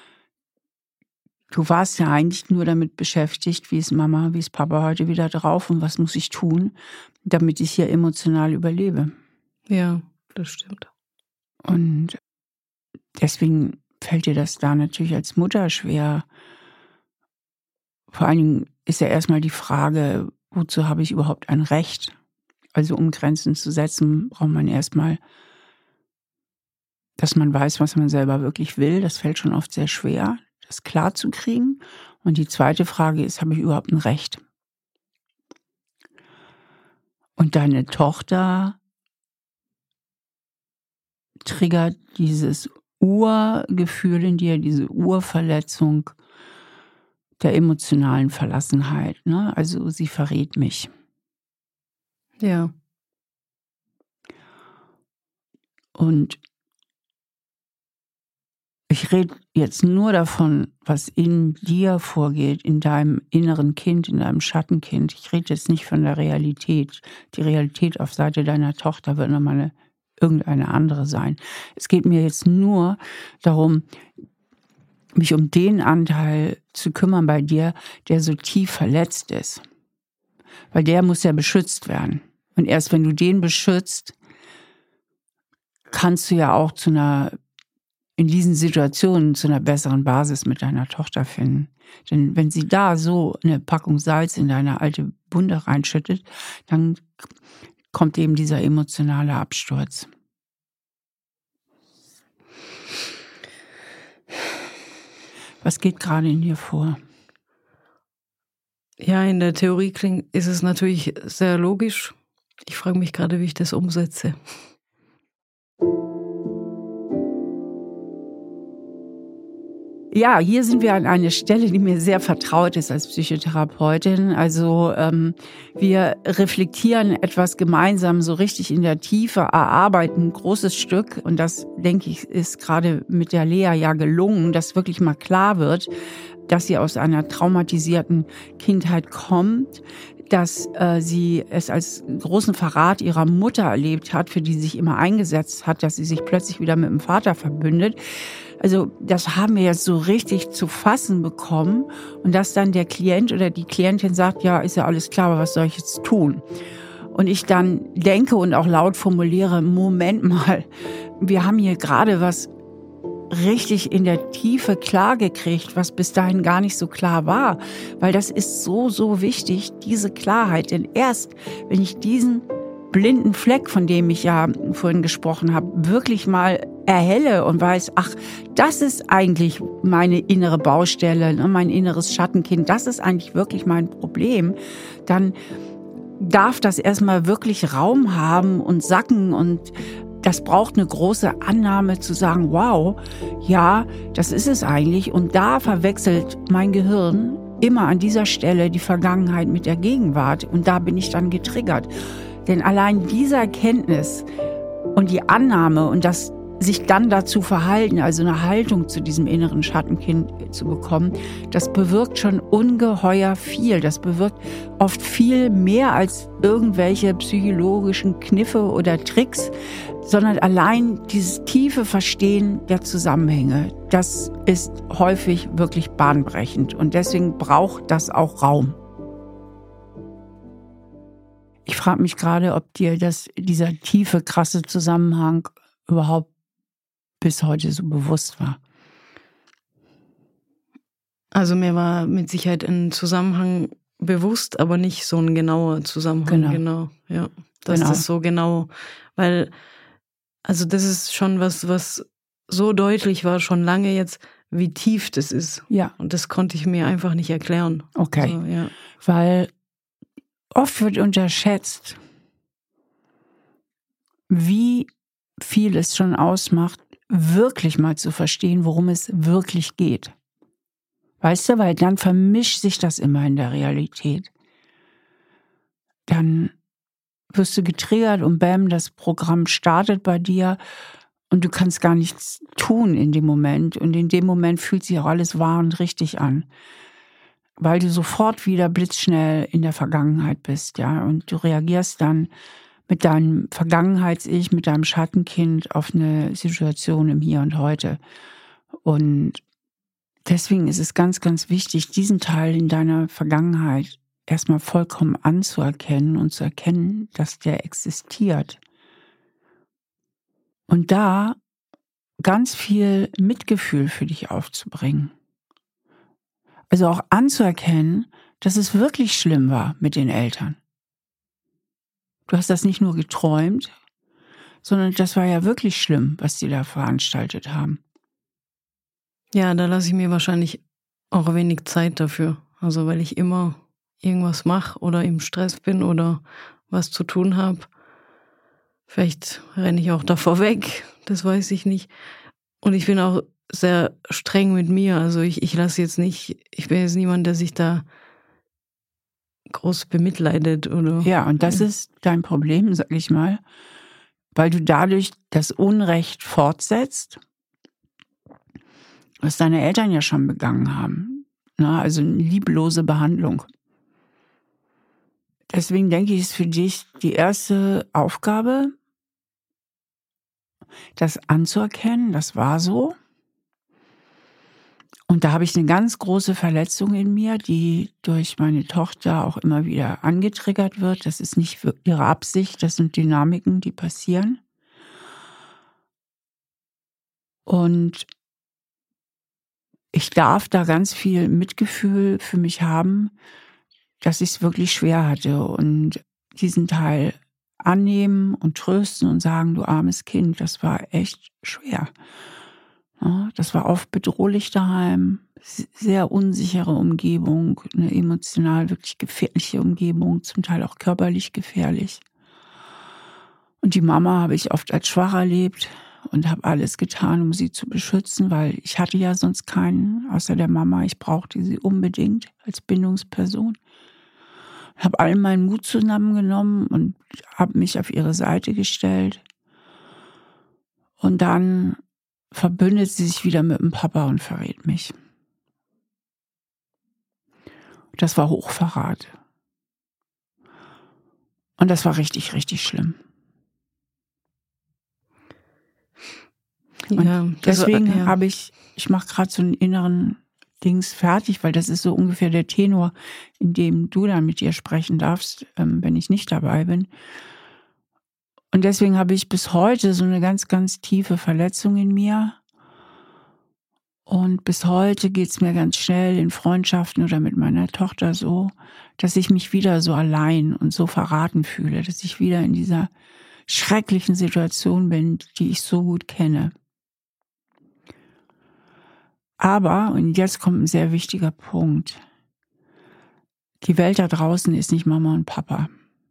Du warst ja eigentlich nur damit beschäftigt, wie ist Mama, wie ist Papa heute wieder drauf und was muss ich tun, damit ich hier emotional überlebe. Ja, das stimmt. Und deswegen fällt dir das da natürlich als Mutter schwer. Vor allen Dingen ist ja erstmal die Frage, wozu habe ich überhaupt ein Recht? Also um Grenzen zu setzen, braucht man erstmal, dass man weiß, was man selber wirklich will. Das fällt schon oft sehr schwer, das klar zu kriegen. Und die zweite Frage ist, habe ich überhaupt ein Recht? Und deine Tochter triggert dieses Urgefühl in dir, diese Urverletzung der emotionalen Verlassenheit. Ne? Also sie verrät mich. Ja. Und ich rede jetzt nur davon, was in dir vorgeht, in deinem inneren Kind, in deinem Schattenkind. Ich rede jetzt nicht von der Realität. Die Realität auf Seite deiner Tochter wird nochmal irgendeine andere sein. Es geht mir jetzt nur darum, mich um den Anteil zu kümmern bei dir, der so tief verletzt ist. Weil der muss ja beschützt werden. Und erst wenn du den beschützt, kannst du ja auch in diesen Situationen zu einer besseren Basis mit deiner Tochter finden. Denn wenn sie da so eine Packung Salz in deine alte Wunde reinschüttet, dann kommt eben dieser emotionale Absturz. Was geht gerade in dir vor? Ja, in der Theorie ist es natürlich sehr logisch. Ich frage mich gerade, wie ich das umsetze. Ja, hier sind wir an einer Stelle, die mir sehr vertraut ist als Psychotherapeutin. Also wir reflektieren etwas gemeinsam so richtig in der Tiefe, erarbeiten ein großes Stück. Und das, denke ich, ist gerade mit der Lea ja gelungen, dass wirklich mal klar wird, dass sie aus einer traumatisierten Kindheit kommt, dass sie es als großen Verrat ihrer Mutter erlebt hat, für die sie sich immer eingesetzt hat, dass sie sich plötzlich wieder mit dem Vater verbündet. Also das haben wir jetzt so richtig zu fassen bekommen und dass dann der Klient oder die Klientin sagt, ja, ist ja alles klar, aber was soll ich jetzt tun? Und ich dann denke und auch laut formuliere, Moment mal, wir haben hier gerade was richtig in der Tiefe klar gekriegt, was bis dahin gar nicht so klar war. Weil das ist so, so wichtig, diese Klarheit. Denn erst, wenn ich diesen blinden Fleck, von dem ich ja vorhin gesprochen habe, wirklich mal erhelle und weiß, ach, das ist eigentlich meine innere Baustelle, ne, mein inneres Schattenkind, das ist eigentlich wirklich mein Problem, dann darf das erstmal wirklich Raum haben und sacken und das braucht eine große Annahme zu sagen, wow, ja, das ist es eigentlich. Und da verwechselt mein Gehirn immer an dieser Stelle die Vergangenheit mit der Gegenwart. Und da bin ich dann getriggert. Denn allein diese Erkenntnis und die Annahme und das sich dann dazu verhalten, also eine Haltung zu diesem inneren Schattenkind zu bekommen, das bewirkt schon ungeheuer viel. Das bewirkt oft viel mehr als irgendwelche psychologischen Kniffe oder Tricks, sondern allein dieses tiefe Verstehen der Zusammenhänge, das ist häufig wirklich bahnbrechend und deswegen braucht das auch Raum. Ich frage mich gerade, ob dir dieser tiefe, krasse Zusammenhang überhaupt bis heute so bewusst war. Also mir war mit Sicherheit ein Zusammenhang bewusst, aber nicht so ein genauer Zusammenhang. Genau. Ja, das ist so genau, weil also das ist schon was so deutlich war schon lange jetzt, wie tief das ist. Ja. Und das konnte ich mir einfach nicht erklären. Okay. Also, ja. Weil oft wird unterschätzt, wie viel es schon ausmacht, wirklich mal zu verstehen, worum es wirklich geht. Weißt du, weil dann vermischt sich das immer in der Realität. Dann wirst du getriggert und bam, das Programm startet bei dir und du kannst gar nichts tun in dem Moment. Und in dem Moment fühlt sich auch alles wahr und richtig an. Weil du sofort wieder blitzschnell in der Vergangenheit bist, ja. Und du reagierst dann mit deinem Vergangenheits-Ich, mit deinem Schattenkind auf eine Situation im Hier und Heute. Und deswegen ist es ganz, ganz wichtig, diesen Teil in deiner Vergangenheit erstmal vollkommen anzuerkennen und zu erkennen, dass der existiert. Und da ganz viel Mitgefühl für dich aufzubringen. Also auch anzuerkennen, dass es wirklich schlimm war mit den Eltern. Du hast das nicht nur geträumt, sondern das war ja wirklich schlimm, was die da veranstaltet haben. Ja, da lasse ich mir wahrscheinlich auch wenig Zeit dafür. Also weil ich immer irgendwas mache oder im Stress bin oder was zu tun habe. Vielleicht renne ich auch davor weg, das weiß ich nicht. Und ich bin auch sehr streng mit mir. Also ich lasse jetzt nicht, ich bin jetzt niemand, der sich da groß bemitleidet oder. Ja, und das ist dein Problem, sag ich mal, weil du dadurch das Unrecht fortsetzt, was deine Eltern ja schon begangen haben. Na, also eine lieblose Behandlung. Deswegen denke ich, ist für dich die erste Aufgabe, das anzuerkennen, das war so. Und da habe ich eine ganz große Verletzung in mir, die durch meine Tochter auch immer wieder angetriggert wird. Das ist nicht ihre Absicht, das sind Dynamiken, die passieren. Und ich darf da ganz viel Mitgefühl für mich haben, dass ich es wirklich schwer hatte und diesen Teil annehmen und trösten und sagen, du armes Kind, das war echt schwer. Ja, das war oft bedrohlich daheim, sehr unsichere Umgebung, eine emotional wirklich gefährliche Umgebung, zum Teil auch körperlich gefährlich. Und die Mama habe ich oft als schwach erlebt und habe alles getan, um sie zu beschützen, weil ich hatte ja sonst keinen, außer der Mama. Ich brauchte sie unbedingt als Bindungsperson. Habe all meinen Mut zusammengenommen und habe mich auf ihre Seite gestellt. Und dann verbündet sie sich wieder mit dem Papa und verrät mich. Das war Hochverrat. Und das war richtig, richtig schlimm. Ja, deswegen habe ich mache gerade so einen inneren Dings fertig, weil das ist so ungefähr der Tenor, in dem du dann mit ihr sprechen darfst, wenn ich nicht dabei bin. Und deswegen habe ich bis heute so eine ganz, ganz tiefe Verletzung in mir. Und bis heute geht es mir ganz schnell in Freundschaften oder mit meiner Tochter so, dass ich mich wieder so allein und so verraten fühle, dass ich wieder in dieser schrecklichen Situation bin, die ich so gut kenne. Aber, und jetzt kommt ein sehr wichtiger Punkt, die Welt da draußen ist nicht Mama und Papa.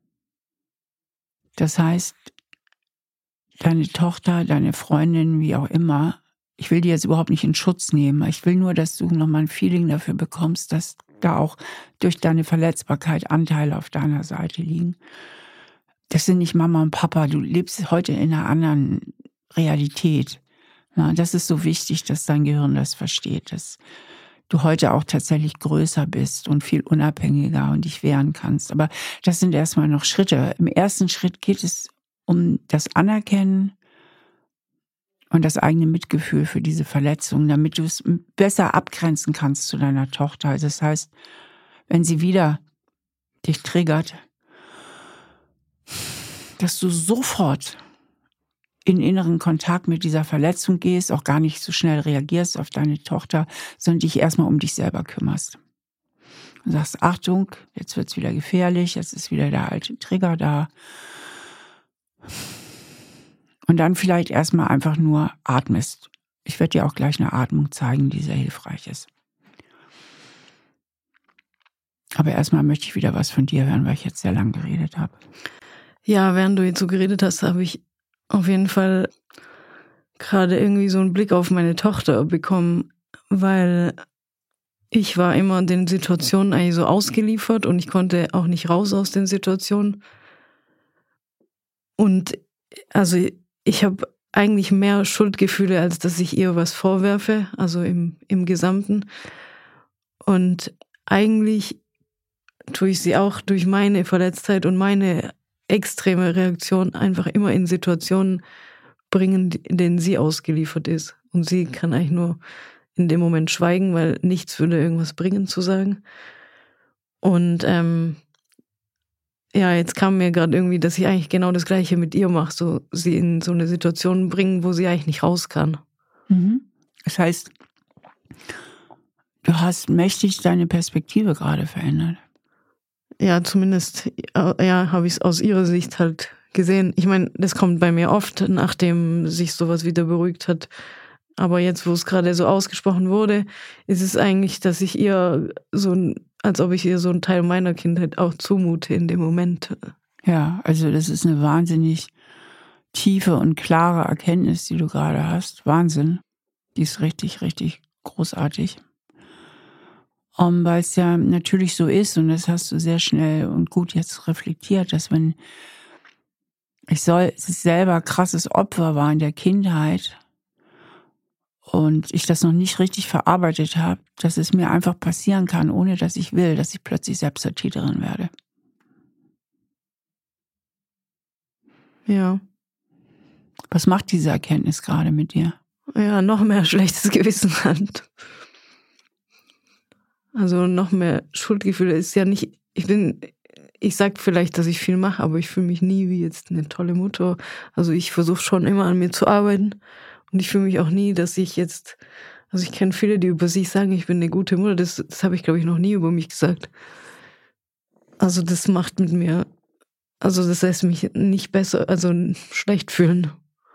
Das heißt, deine Tochter, deine Freundin, wie auch immer, ich will die jetzt überhaupt nicht in Schutz nehmen. Ich will nur, dass du nochmal ein Feeling dafür bekommst, dass da auch durch deine Verletzbarkeit Anteile auf deiner Seite liegen. Das sind nicht Mama und Papa. Du lebst heute in einer anderen Realität. Ja, das ist so wichtig, dass dein Gehirn das versteht, dass du heute auch tatsächlich größer bist und viel unabhängiger und dich wehren kannst. Aber das sind erstmal noch Schritte. Im ersten Schritt geht es um das Anerkennen und das eigene Mitgefühl für diese Verletzung, damit du es besser abgrenzen kannst zu deiner Tochter. Also das heißt, wenn sie wieder dich triggert, dass du sofort in inneren Kontakt mit dieser Verletzung gehst, auch gar nicht so schnell reagierst auf deine Tochter, sondern dich erstmal um dich selber kümmerst. Und sagst, Achtung, jetzt wird's wieder gefährlich, jetzt ist wieder der alte Trigger da. Und dann vielleicht erstmal einfach nur atmest. Ich werde dir auch gleich eine Atmung zeigen, die sehr hilfreich ist. Aber erstmal möchte ich wieder was von dir hören, weil ich jetzt sehr lang geredet habe. Ja, während du jetzt so geredet hast, habe ich auf jeden Fall gerade irgendwie so einen Blick auf meine Tochter bekommen, weil ich war immer den Situationen eigentlich so ausgeliefert und ich konnte auch nicht raus aus den Situationen. Und also ich habe eigentlich mehr Schuldgefühle, als dass ich ihr was vorwerfe, also im Gesamten. Und eigentlich tue ich sie auch durch meine Verletztheit und meine extreme Reaktion einfach immer in Situationen bringen, in denen sie ausgeliefert ist. Und sie kann eigentlich nur in dem Moment schweigen, weil nichts würde irgendwas bringen zu sagen. Und ja, jetzt kam mir gerade irgendwie, dass ich eigentlich genau das Gleiche mit ihr mache, so sie in so eine Situation bringen, wo sie eigentlich nicht raus kann. Das heißt, du hast mächtig deine Perspektive gerade verändert. Ja, zumindest ja, habe ich es aus ihrer Sicht halt gesehen. Ich meine, das kommt bei mir oft, nachdem sich sowas wieder beruhigt hat. Aber jetzt, wo es gerade so ausgesprochen wurde, ist es eigentlich, dass ich ihr als ob ich ihr so einen Teil meiner Kindheit auch zumute in dem Moment. Ja, also das ist eine wahnsinnig tiefe und klare Erkenntnis, die du gerade hast. Wahnsinn. Die ist richtig, richtig großartig. Weil es ja natürlich so ist, und das hast du sehr schnell und gut jetzt reflektiert, dass wenn ich selber krasses Opfer war in der Kindheit und ich das noch nicht richtig verarbeitet habe, dass es mir einfach passieren kann, ohne dass ich will, dass ich plötzlich selbst zur Täterin werde. Ja. Was macht diese Erkenntnis gerade mit dir? Ja, noch mehr schlechtes Gewissen hat. Also noch mehr Schuldgefühle ist ja nicht, ich sag vielleicht, dass ich viel mache, aber ich fühle mich nie wie jetzt eine tolle Mutter. Also ich versuche schon immer an mir zu arbeiten und ich fühle mich auch nie, dass ich jetzt, also ich kenne viele, die über sich sagen, ich bin eine gute Mutter, das habe ich glaube ich noch nie über mich gesagt. Also das macht mit mir, also das lässt mich nicht besser, also schlecht fühlen.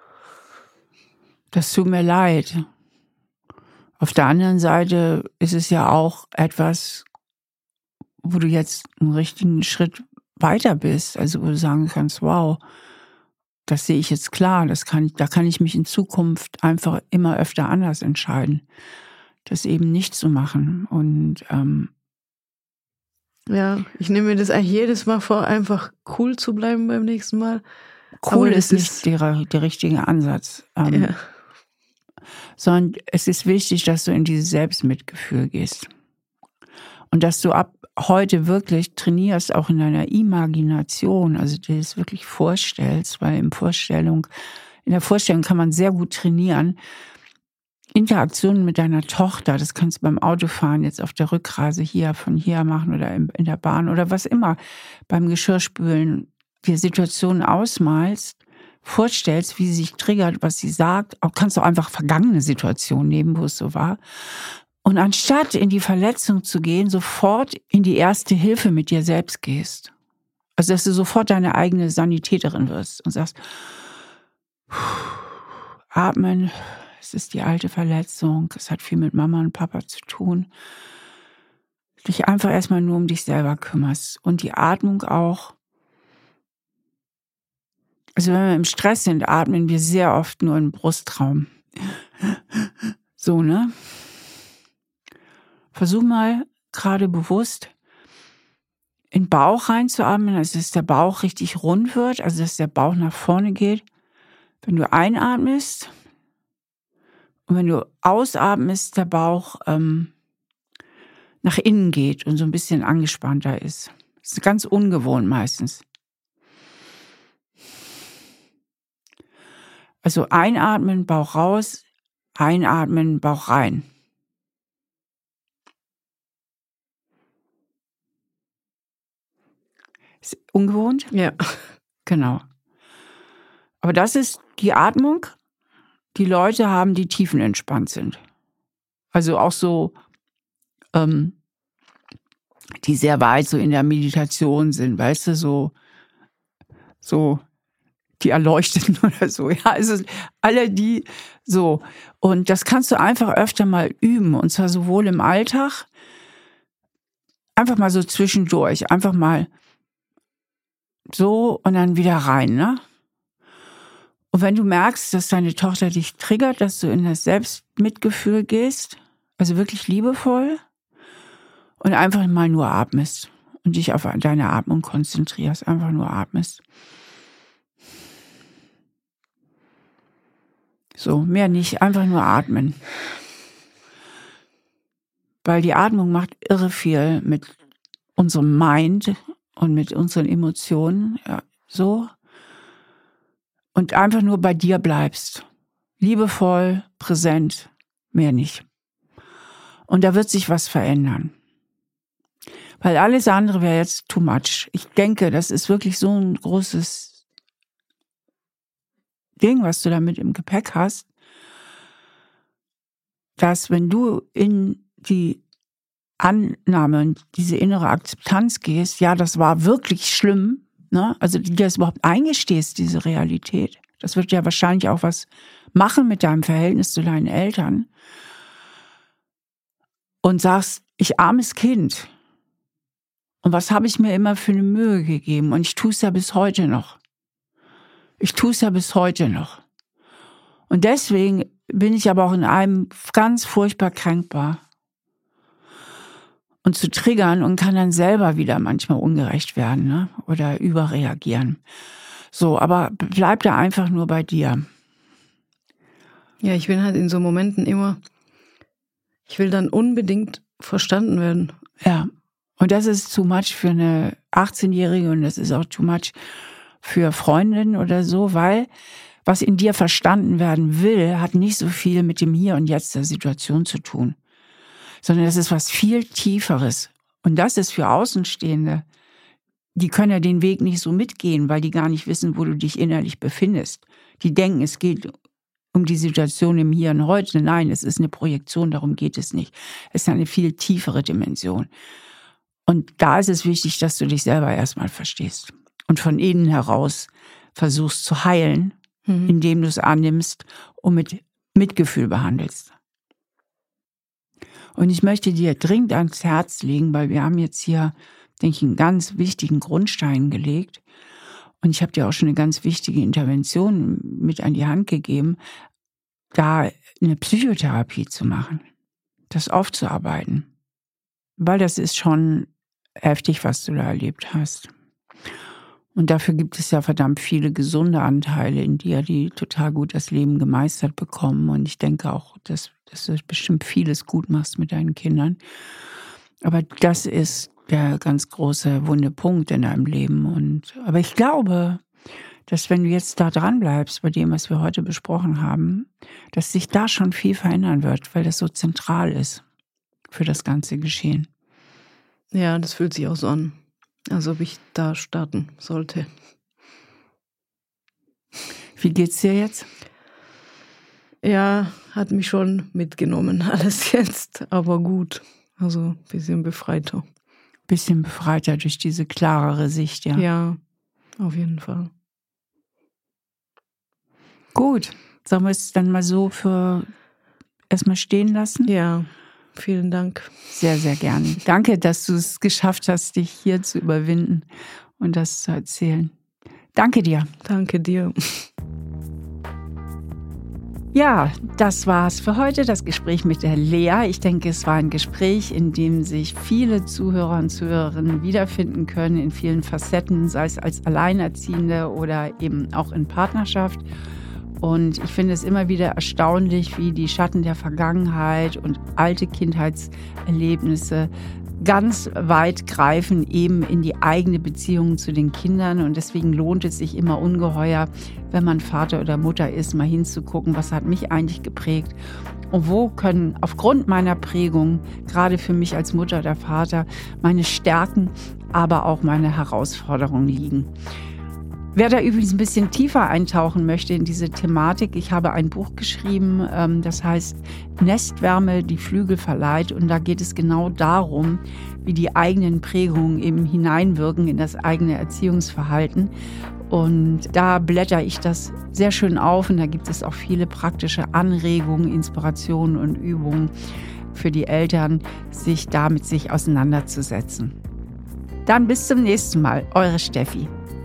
Das tut mir leid. Auf der anderen Seite ist es ja auch etwas, wo du jetzt einen richtigen Schritt weiter bist. Also wo du sagen kannst, wow, das sehe ich jetzt klar, da kann ich mich in Zukunft einfach immer öfter anders entscheiden, das eben nicht zu machen. Und ja, ich nehme mir das eigentlich jedes Mal vor, einfach cool zu bleiben beim nächsten Mal. cool ist nicht der richtige Ansatz. Ja. Sondern es ist wichtig, dass du in dieses Selbstmitgefühl gehst. Und dass du ab heute wirklich trainierst, auch in deiner Imagination, also dir das wirklich vorstellst, weil in der Vorstellung kann man sehr gut trainieren. Interaktionen mit deiner Tochter, das kannst du beim Autofahren jetzt auf der Rückreise von hier machen oder in der Bahn oder was immer, beim Geschirrspülen, dir Situationen ausmalst, vorstellst, wie sie sich triggert, was sie sagt, auch kannst du einfach vergangene Situationen nehmen, wo es so war. Und anstatt in die Verletzung zu gehen, sofort in die erste Hilfe mit dir selbst gehst. Also, dass du sofort deine eigene Sanitäterin wirst und sagst, atmen, Es ist die alte Verletzung. Es hat viel mit Mama und Papa zu tun. Dich einfach erstmal nur um dich selber kümmerst. Und die Atmung auch. Also wenn wir im Stress sind, atmen wir sehr oft nur im Brustraum. So, ne? Versuch mal gerade bewusst in den Bauch reinzuatmen, also dass der Bauch richtig rund wird, also dass der Bauch nach vorne geht. Wenn du einatmest und wenn du ausatmest, der Bauch nach innen geht und so ein bisschen angespannter ist. Das ist ganz ungewohnt meistens. Also einatmen, Bauch raus, einatmen, Bauch rein. Ist ungewohnt? Ja. Genau. Aber das ist die Atmung, die Leute haben, die tiefenentspannt sind. Also auch so, die sehr weit so in der Meditation sind, weißt du, so die Erleuchteten oder so. Ja, also alle die so. Und das kannst du einfach öfter mal üben. Und zwar sowohl im Alltag, einfach mal so zwischendurch, einfach mal so und dann wieder rein, ne? Und wenn du merkst, dass deine Tochter dich triggert, dass du in das Selbstmitgefühl gehst, also wirklich liebevoll und einfach mal nur atmest und dich auf deine Atmung konzentrierst, einfach nur atmest. So, mehr nicht, einfach nur atmen. Weil die Atmung macht irre viel mit unserem Mind und mit unseren Emotionen, ja, so. Und einfach nur bei dir bleibst. Liebevoll, präsent, mehr nicht. Und da wird sich was verändern. Weil alles andere wäre jetzt too much. Ich denke, das ist wirklich so ein großes Ding, was du damit im Gepäck hast, dass wenn du in die Annahme und diese innere Akzeptanz gehst, ja, das war wirklich schlimm, ne? Also dir das überhaupt eingestehst, diese Realität, das wird ja wahrscheinlich auch was machen mit deinem Verhältnis zu deinen Eltern und sagst, ich armes Kind, und was habe ich mir immer für eine Mühe gegeben und ich tue es ja bis heute noch. Und deswegen bin ich aber auch in einem ganz furchtbar kränkbar. Und zu triggern und kann dann selber wieder manchmal ungerecht werden, ne? Oder überreagieren. So, aber bleib da einfach nur bei dir. Ja, ich bin halt in so Momenten immer, ich will dann unbedingt verstanden werden. Ja, und das ist too much für eine 18-Jährige und das ist auch too much für Freundinnen oder so, weil was in dir verstanden werden will, hat nicht so viel mit dem Hier und Jetzt der Situation zu tun, sondern das ist was viel Tieferes. Und das ist für Außenstehende, die können ja den Weg nicht so mitgehen, weil die gar nicht wissen, wo du dich innerlich befindest. Die denken, es geht um die Situation im Hier und Heute. Nein, es ist eine Projektion, darum geht es nicht. Es ist eine viel tiefere Dimension. Und da ist es wichtig, dass du dich selber erstmal verstehst und von innen heraus versuchst zu heilen, indem du es annimmst und mit Mitgefühl behandelst. Und ich möchte dir dringend ans Herz legen, weil wir haben jetzt hier, denke ich, einen ganz wichtigen Grundstein gelegt. Und ich habe dir auch schon eine ganz wichtige Intervention mit an die Hand gegeben, da eine Psychotherapie zu machen, das aufzuarbeiten. Weil das ist schon heftig, was du da erlebt hast. Und dafür gibt es ja verdammt viele gesunde Anteile in dir, die total gut das Leben gemeistert bekommen. Und ich denke auch, dass du bestimmt vieles gut machst mit deinen Kindern. Aber das ist der ganz große wunde Punkt in deinem Leben. Aber ich glaube, dass wenn du jetzt da dran bleibst bei dem, was wir heute besprochen haben, dass sich da schon viel verändern wird, weil das so zentral ist für das ganze Geschehen. Ja, das fühlt sich auch so an, als ob ich da starten sollte. Wie geht's dir jetzt? Ja, hat mich schon mitgenommen, alles jetzt, aber gut. Also ein bisschen befreiter. Bisschen befreiter durch diese klarere Sicht, ja. Ja, auf jeden Fall. Gut, Sollen wir es dann mal so für erstmal stehen lassen? Ja, vielen Dank. Sehr, sehr gerne. Danke, dass du es geschafft hast, dich hier zu überwinden und das zu erzählen. Danke dir. Danke dir. Ja, das war's für heute, das Gespräch mit der Lea. Ich denke, es war ein Gespräch, in dem sich viele Zuhörer und Zuhörerinnen wiederfinden können, in vielen Facetten, sei es als Alleinerziehende oder eben auch in Partnerschaft. Und ich finde es immer wieder erstaunlich, wie die Schatten der Vergangenheit und alte Kindheitserlebnisse ganz weit greifen, eben in die eigene Beziehung zu den Kindern. Und deswegen lohnt es sich immer ungeheuer, wenn man Vater oder Mutter ist, mal hinzugucken, was hat mich eigentlich geprägt und wo können aufgrund meiner Prägung, gerade für mich als Mutter oder Vater, meine Stärken, aber auch meine Herausforderungen liegen. Wer da übrigens ein bisschen tiefer eintauchen möchte in diese Thematik, ich habe ein Buch geschrieben, das heißt Nestwärme, die Flügel verleiht. Und da geht es genau darum, wie die eigenen Prägungen eben hineinwirken in das eigene Erziehungsverhalten. Und da blätter ich das sehr schön auf und da gibt es auch viele praktische Anregungen, Inspirationen und Übungen für die Eltern, sich da mit sich auseinanderzusetzen. Dann bis zum nächsten Mal, eure Steffi.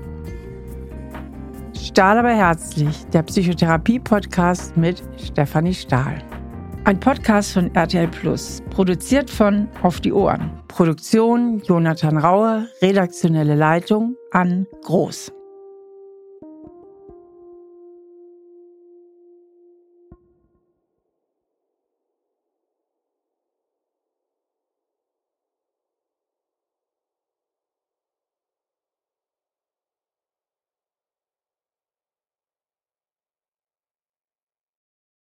Stahl aber herzlich, der Psychotherapie-Podcast mit Stefanie Stahl. Ein Podcast von RTL Plus, produziert von Auf die Ohren. Produktion Jonathan Raue, redaktionelle Leitung Ann Groß.